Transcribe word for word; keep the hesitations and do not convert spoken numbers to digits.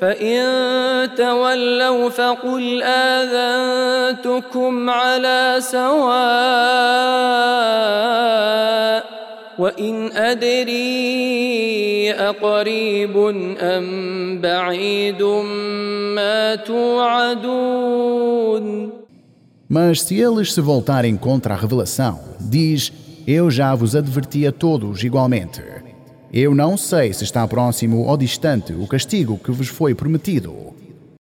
فإن تولوا فقل آذنتكم على سواء وإن أدري أقريب أم بعيد ما توعدون. Mas se eles se voltarem contra a revelação, diz: eu já vos adverti a todos igualmente. Eu não sei se está próximo ou distante o castigo que vos foi prometido.